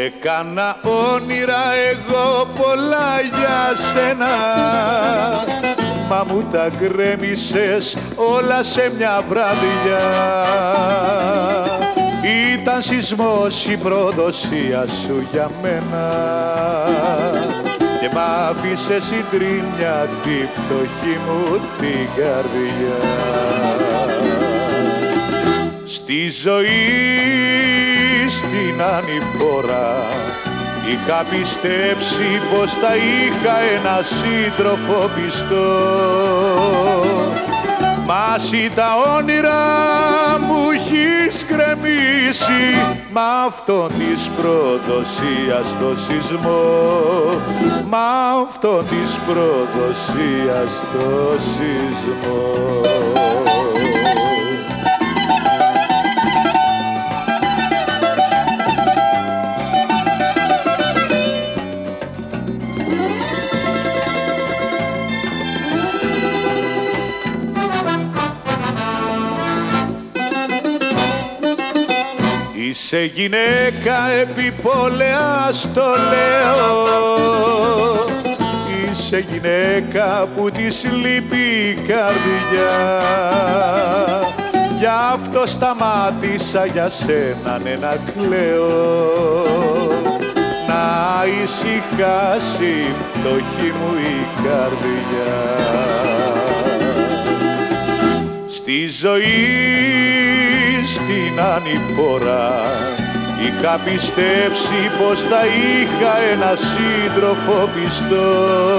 Έκανα όνειρα εγώ πολλά για σένα, μα μου τα γκρέμισες όλα σε μια βραδιά. Ήταν σεισμός η προδοσία σου για μένα και μ' άφησε συντρίμμια τη φτωχή μου την καρδιά. Στη ζωή στην ανηφόρα είχα πιστέψει πως θα είχα ένα σύντροφο πιστό, μα εσύ τα όνειρα μου έχεις γκρεμίσει μ' αυτόν της προδοσίας το σεισμό, μ' αυτόν της προδοσίας το σεισμό. Είσαι γυναίκα επιπόλαια στο λέω, είσαι γυναίκα που της λείπει η καρδιά. Γι' αυτό σταμάτησα για σένα να κλαίω, να ησυχάσει η φτωχή μου η καρδιά. Στη ζωή στην ανηφόρα είχα πιστέψει πως θα είχα ένα σύντροφο πιστό,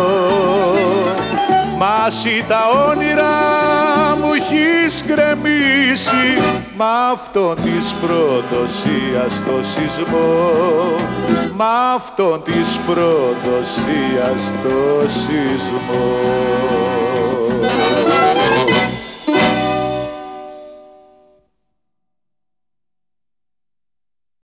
μα εσύ τα όνειρα μου έχεις γκρεμίσει μ' αυτόν της προδοσίας το σεισμό, μ' αυτόν της προδοσίας το σεισμό.